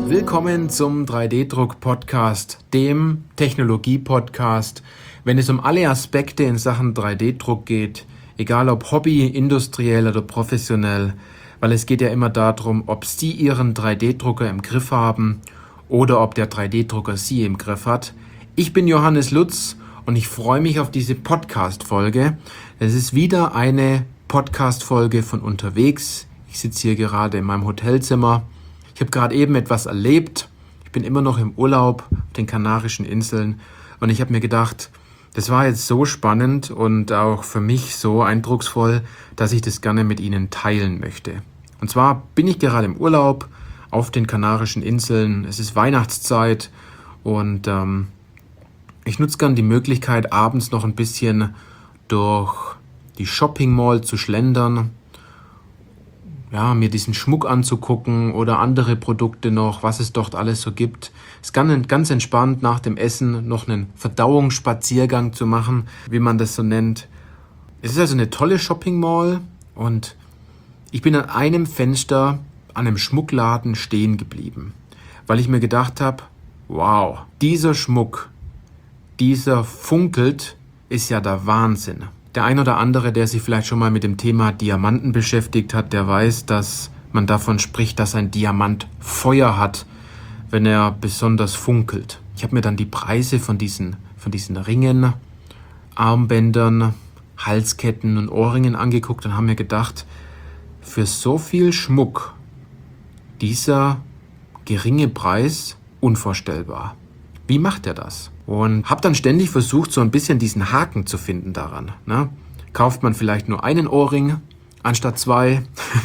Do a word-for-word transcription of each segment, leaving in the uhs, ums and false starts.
Willkommen zum drei D Druck Podcast, dem Technologie-Podcast, wenn es um alle Aspekte in Sachen drei D Druck geht, egal ob Hobby, industriell oder professionell, weil es geht ja immer darum, ob Sie Ihren drei D Drucker im Griff haben oder ob der drei D Drucker Sie im Griff hat. Ich bin Johannes Lutz und ich freue mich auf diese Podcast-Folge. Es ist wieder eine Podcast-Folge von unterwegs. Ich sitze hier gerade in meinem Hotelzimmer. Ich habe gerade eben etwas erlebt. Ich bin immer noch im Urlaub auf den Kanarischen Inseln und ich habe mir gedacht, das war jetzt so spannend und auch für mich so eindrucksvoll, dass ich das gerne mit Ihnen teilen möchte. Und zwar bin ich gerade im Urlaub auf den Kanarischen Inseln. Es ist Weihnachtszeit und ähm, ich nutze gerne die Möglichkeit, abends noch ein bisschen durch die Shopping Mall zu schlendern. Ja, mir diesen Schmuck anzugucken oder andere Produkte noch, was es dort alles so gibt. Es ist ganz, ganz entspannt nach dem Essen noch einen Verdauungsspaziergang zu machen, wie man das so nennt. Es ist also eine tolle Shopping Mall und ich bin an einem Fenster an einem Schmuckladen stehen geblieben, weil ich mir gedacht habe, wow, dieser Schmuck, dieser funkelt, ist ja der Wahnsinn. Der ein oder andere, der sich vielleicht schon mal mit dem Thema Diamanten beschäftigt hat, der weiß, dass man davon spricht, dass ein Diamant Feuer hat, wenn er besonders funkelt. Ich habe mir dann die Preise von diesen, von diesen Ringen, Armbändern, Halsketten und Ohrringen angeguckt und habe mir gedacht, für so viel Schmuck, dieser geringe Preis, unvorstellbar. Wie macht er das? Und habe dann ständig versucht, so ein bisschen diesen Haken zu finden daran. Ne? Kauft man vielleicht nur einen Ohrring anstatt zwei?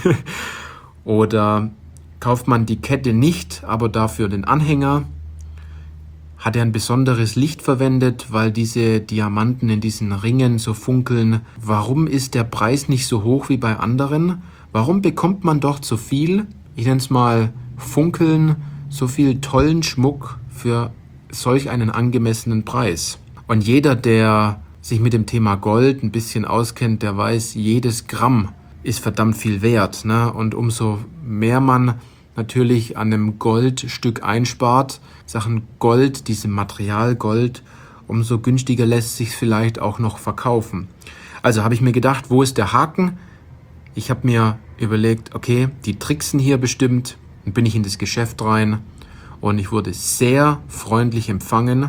Oder kauft man die Kette nicht, aber dafür den Anhänger? Hat er ein besonderes Licht verwendet, weil diese Diamanten in diesen Ringen so funkeln? Warum ist der Preis nicht so hoch wie bei anderen? Warum bekommt man dort so viel, ich nenne es mal funkeln, so viel tollen Schmuck für solch einen angemessenen Preis? Und jeder, der sich mit dem Thema Gold ein bisschen auskennt, der weiß, jedes Gramm ist verdammt viel wert. Ne? Und umso mehr man natürlich an einem Goldstück einspart, Sachen Gold, diesem Material Gold, umso günstiger lässt sich vielleicht auch noch verkaufen. Also habe ich mir gedacht, wo ist der Haken? Ich habe mir überlegt, okay, die tricksen hier bestimmt. Dann bin ich in das Geschäft rein. Und ich wurde sehr freundlich empfangen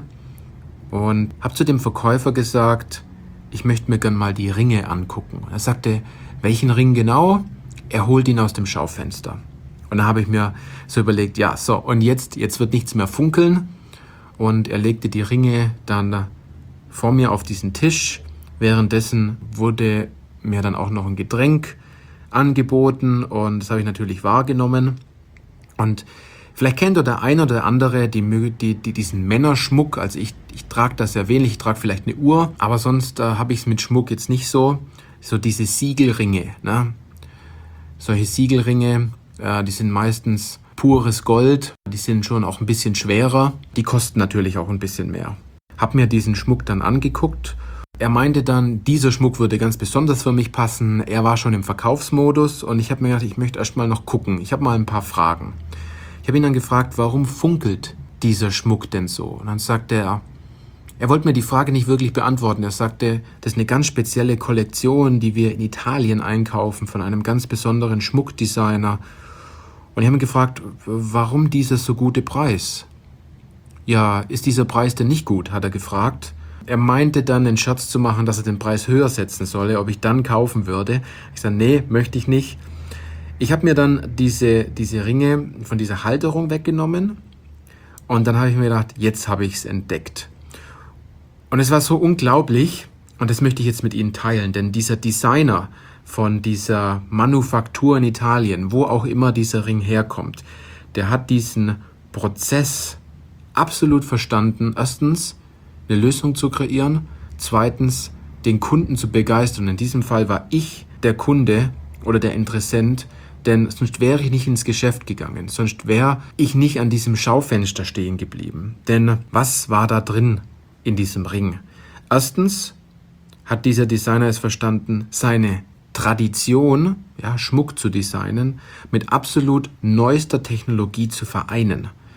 und habe zu dem Verkäufer gesagt, ich möchte mir gern mal die Ringe angucken. Er sagte, welchen Ring genau? Er holt ihn aus dem Schaufenster. Und dann habe ich mir so überlegt, ja, so, und jetzt, jetzt wird nichts mehr funkeln. Und er legte die Ringe dann vor mir auf diesen Tisch. Währenddessen wurde mir dann auch noch ein Getränk angeboten und das habe ich natürlich wahrgenommen. Und vielleicht kennt ihr der ein oder der andere die, die, die, diesen Männerschmuck. Also ich, ich trage das sehr wenig, ich trage vielleicht eine Uhr, aber sonst äh, habe ich es mit Schmuck jetzt nicht so. So diese Siegelringe, ne? Solche Siegelringe, äh, die sind meistens pures Gold, die sind schon auch ein bisschen schwerer, die kosten natürlich auch ein bisschen mehr. Hab mir diesen Schmuck dann angeguckt. Er meinte dann, dieser Schmuck würde ganz besonders für mich passen. Er war schon im Verkaufsmodus und ich habe mir gedacht, ich möchte erst mal noch gucken. Ich habe mal ein paar Fragen. Ich habe ihn dann gefragt, warum funkelt dieser Schmuck denn so? Und dann sagte er, er wollte mir die Frage nicht wirklich beantworten. Er sagte, das ist eine ganz spezielle Kollektion, die wir in Italien einkaufen von einem ganz besonderen Schmuckdesigner. Und ich habe ihn gefragt, warum dieser so gute Preis? Ja, ist dieser Preis denn nicht gut, hat er gefragt. Er meinte dann, den Scherz zu machen, dass er den Preis höher setzen solle, ob ich dann kaufen würde. Ich sagte, nee, möchte ich nicht. Ich habe mir dann diese, diese Ringe von dieser Halterung weggenommen und dann habe ich mir gedacht, jetzt habe ich es entdeckt. Und es war so unglaublich und das möchte ich jetzt mit Ihnen teilen, denn dieser Designer von dieser Manufaktur in Italien, wo auch immer dieser Ring herkommt, der hat diesen Prozess absolut verstanden. Erstens, eine Lösung zu kreieren. Zweitens, den Kunden zu begeistern. In diesem Fall war ich der Kunde oder der Interessent, denn sonst wäre ich nicht ins Geschäft gegangen, sonst wäre ich nicht an diesem Schaufenster stehen geblieben. Denn was war da drin in diesem Ring? Erstens hat dieser Designer es verstanden, seine Tradition, ja, Schmuck zu designen, mit absolut neuester Technologie zu vereinen.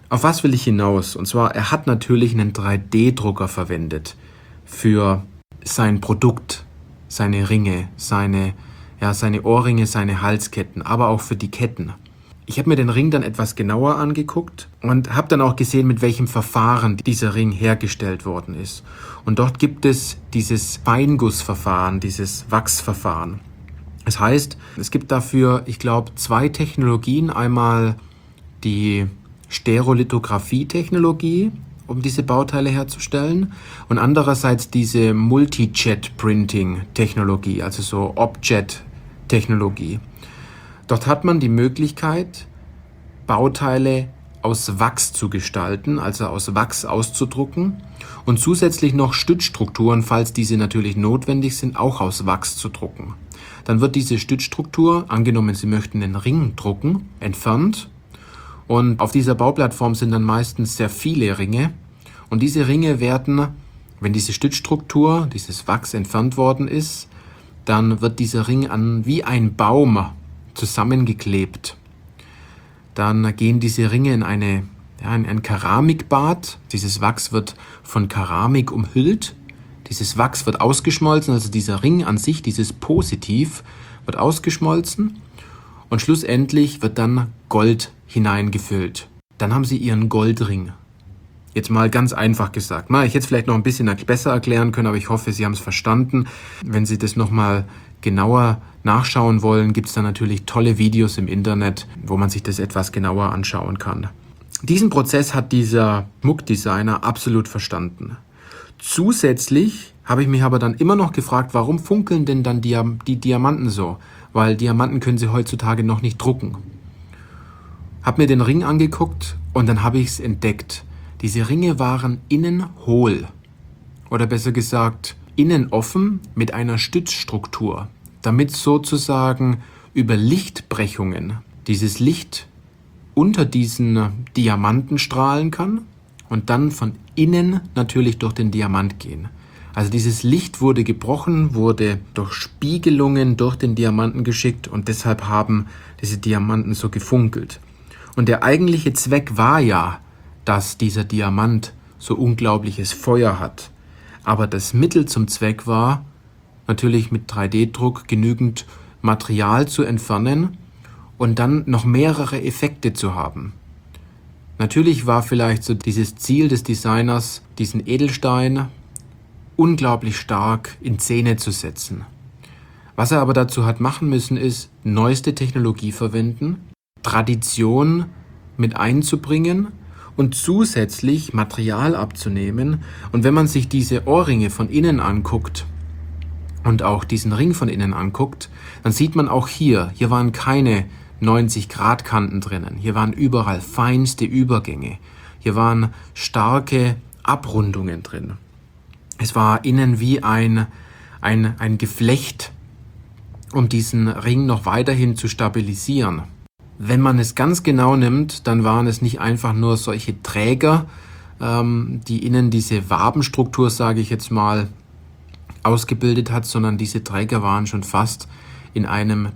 Auf was will ich hinaus? Und zwar, er hat natürlich einen drei D Drucker verwendet für sein Produkt, seine Ringe, seine, ja, seine Ohrringe, seine Halsketten, aber auch für die Ketten. Ich habe mir den Ring dann etwas genauer angeguckt und habe dann auch gesehen, mit welchem Verfahren dieser Ring hergestellt worden ist. Und dort gibt es dieses Feingussverfahren, dieses Wachsverfahren. Das heißt, es gibt dafür, ich glaube, zwei Technologien. Einmal die Stereolithografie-Technologie, um diese Bauteile herzustellen, und andererseits diese Multi-Jet-Printing-Technologie, also so Objet-Technologie. Dort hat man die Möglichkeit, Bauteile aus Wachs zu gestalten, also aus Wachs auszudrucken und zusätzlich noch Stützstrukturen, falls diese natürlich notwendig sind, auch aus Wachs zu drucken. Dann wird diese Stützstruktur, angenommen Sie möchten den Ring drucken, entfernt und auf dieser Bauplattform sind dann meistens sehr viele Ringe und diese Ringe werden, wenn diese Stützstruktur, dieses Wachs entfernt worden ist, dann wird dieser Ring an wie ein Baum zusammengeklebt. Dann gehen diese Ringe in, eine, ja, in ein Keramikbad. Dieses Wachs wird von Keramik umhüllt. Dieses Wachs wird ausgeschmolzen, also dieser Ring an sich, dieses Positiv, wird ausgeschmolzen und schlussendlich wird dann Gold hineingefüllt. Dann haben Sie Ihren Goldring. Jetzt mal ganz einfach gesagt. Ich hätte es vielleicht noch ein bisschen besser erklären können, aber ich hoffe, Sie haben es verstanden. Wenn Sie das nochmal genauer nachschauen wollen, gibt es da natürlich tolle Videos im Internet, wo man sich das etwas genauer anschauen kann. Diesen Prozess hat dieser Schmuckdesigner absolut verstanden. Zusätzlich habe ich mich aber dann immer noch gefragt, warum funkeln denn dann die, die Diamanten so? Weil Diamanten können Sie heutzutage noch nicht drucken. Habe mir den Ring angeguckt und dann habe ich es entdeckt. Diese Ringe waren innen hohl. Oder besser gesagt, innen offen mit einer Stützstruktur, damit sozusagen über Lichtbrechungen dieses Licht unter diesen Diamanten strahlen kann und dann von innen natürlich durch den Diamant gehen. Also dieses Licht wurde gebrochen, wurde durch Spiegelungen durch den Diamanten geschickt und deshalb haben diese Diamanten so gefunkelt. Und der eigentliche Zweck war ja, dass dieser Diamant so unglaubliches Feuer hat. Aber das Mittel zum Zweck war, natürlich mit drei D Druck genügend Material zu entfernen und dann noch mehrere Effekte zu haben. Natürlich war vielleicht so dieses Ziel des Designers, diesen Edelstein unglaublich stark in Szene zu setzen. Was er aber dazu hat machen müssen, ist neueste Technologie verwenden, Tradition mit einzubringen und zusätzlich Material abzunehmen. Und wenn man sich diese Ohrringe von innen anguckt und auch diesen Ring von innen anguckt, dann sieht man auch hier, hier waren keine neunzig Grad Kanten drinnen. Hier waren überall feinste Übergänge. Hier waren starke Abrundungen drin. Es war innen wie ein, ein, ein Geflecht, um diesen Ring noch weiterhin zu stabilisieren. Wenn man es ganz genau nimmt, dann waren es nicht einfach nur solche Träger, ähm, die innen diese Wabenstruktur, sage ich jetzt mal, ausgebildet hat, sondern diese Träger waren schon fast in einem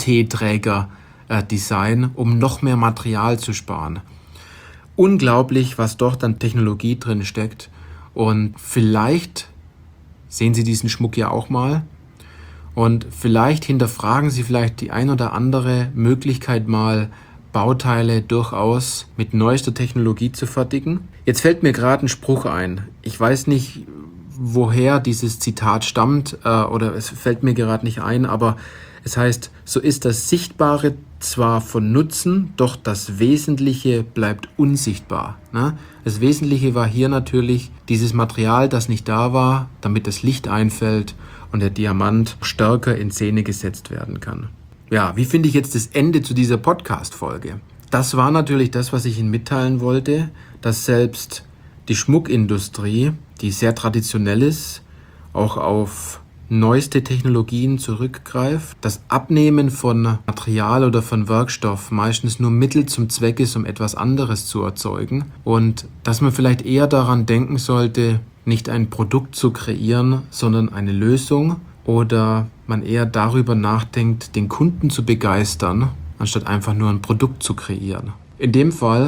Doppel-T-Träger-Design, um noch mehr Material zu sparen. Unglaublich, was dort an Technologie drin steckt. Und vielleicht sehen Sie diesen Schmuck ja auch mal. Und vielleicht hinterfragen Sie vielleicht die ein oder andere Möglichkeit mal, Bauteile durchaus mit neuester Technologie zu fertigen. Jetzt fällt mir gerade ein Spruch ein. Ich weiß nicht, woher dieses Zitat stammt, äh, oder es fällt mir gerade nicht ein, aber es heißt, so ist das Sichtbare zwar von Nutzen, doch das Wesentliche bleibt unsichtbar. Ne? Das Wesentliche war hier natürlich dieses Material, das nicht da war, damit das Licht einfällt und der Diamant stärker in Szene gesetzt werden kann. Ja, wie finde ich jetzt das Ende zu dieser Podcast-Folge? Das war natürlich das, was ich Ihnen mitteilen wollte, dass selbst die Schmuckindustrie, die sehr traditionell ist, auch auf neueste Technologien zurückgreift. Das Abnehmen von Material oder von Werkstoff meistens nur Mittel zum Zweck ist, um etwas anderes zu erzeugen. Und dass man vielleicht eher daran denken sollte, nicht ein Produkt zu kreieren, sondern eine Lösung, oder man eher darüber nachdenkt, den Kunden zu begeistern, anstatt einfach nur ein Produkt zu kreieren. In dem Fall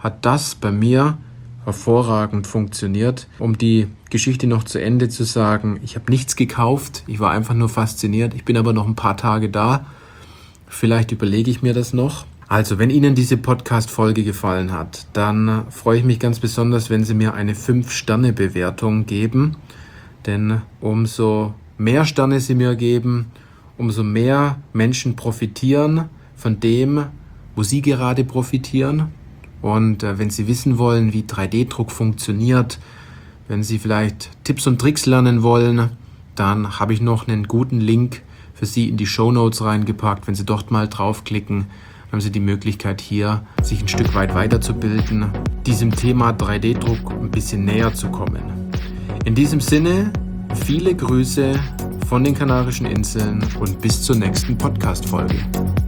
hat das bei mir hervorragend funktioniert. Um die Geschichte noch zu Ende zu sagen, ich habe nichts gekauft, ich war einfach nur fasziniert. Ich bin aber noch ein paar Tage da. Vielleicht überlege ich mir das noch. Also, wenn Ihnen diese Podcast-Folge gefallen hat, dann freue ich mich ganz besonders, wenn Sie mir eine fünf Sterne Bewertung geben. Denn umso mehr Sterne Sie mir geben, umso mehr Menschen profitieren von dem, wo Sie gerade profitieren. Und äh, wenn Sie wissen wollen, wie drei D Druck funktioniert, wenn Sie vielleicht Tipps und Tricks lernen wollen, dann habe ich noch einen guten Link für Sie in die Shownotes reingepackt. Wenn Sie dort mal draufklicken, haben Sie die Möglichkeit, hier sich ein Stück weit weiterzubilden, diesem Thema drei D Druck ein bisschen näher zu kommen. In diesem Sinne, viele Grüße von den Kanarischen Inseln und bis zur nächsten Podcast-Folge.